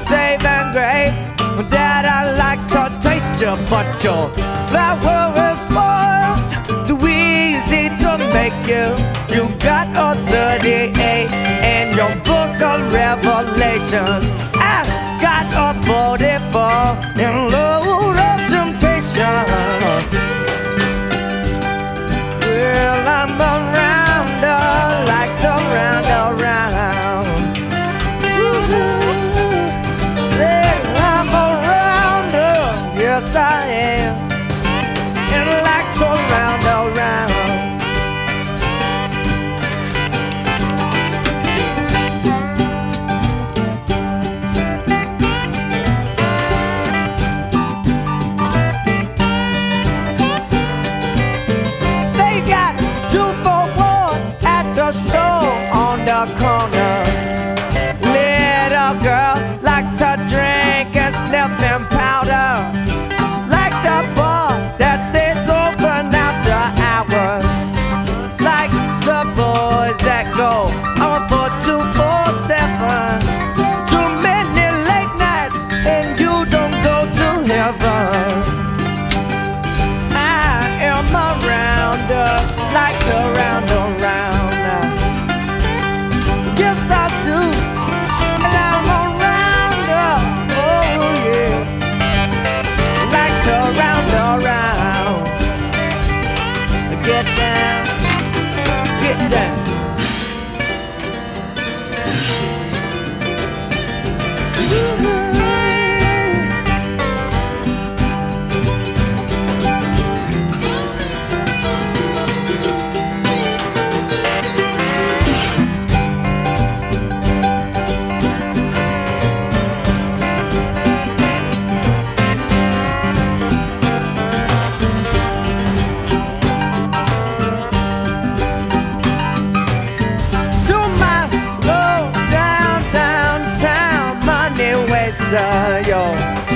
saving grace. Dad, I like to taste you, but your flower is spoiled. Too easy to make you. You got a 38 in your book of Revelations. I got a 44 in load of temptation. Well, I'm around, like to round around. Say I'm around, yes I am, and like to round around. They got 2 for 1 at the store on the corner. Little girl like to drink and sniffing powder, like the bar that stays open after hours, like the boys that go on for 247. Too many late nights and you don't go to heaven. I am around, like to round around. Yes I do, and I'm around, oh yeah, like to round around. Get down, get down. To my low down downtown money waster, yo.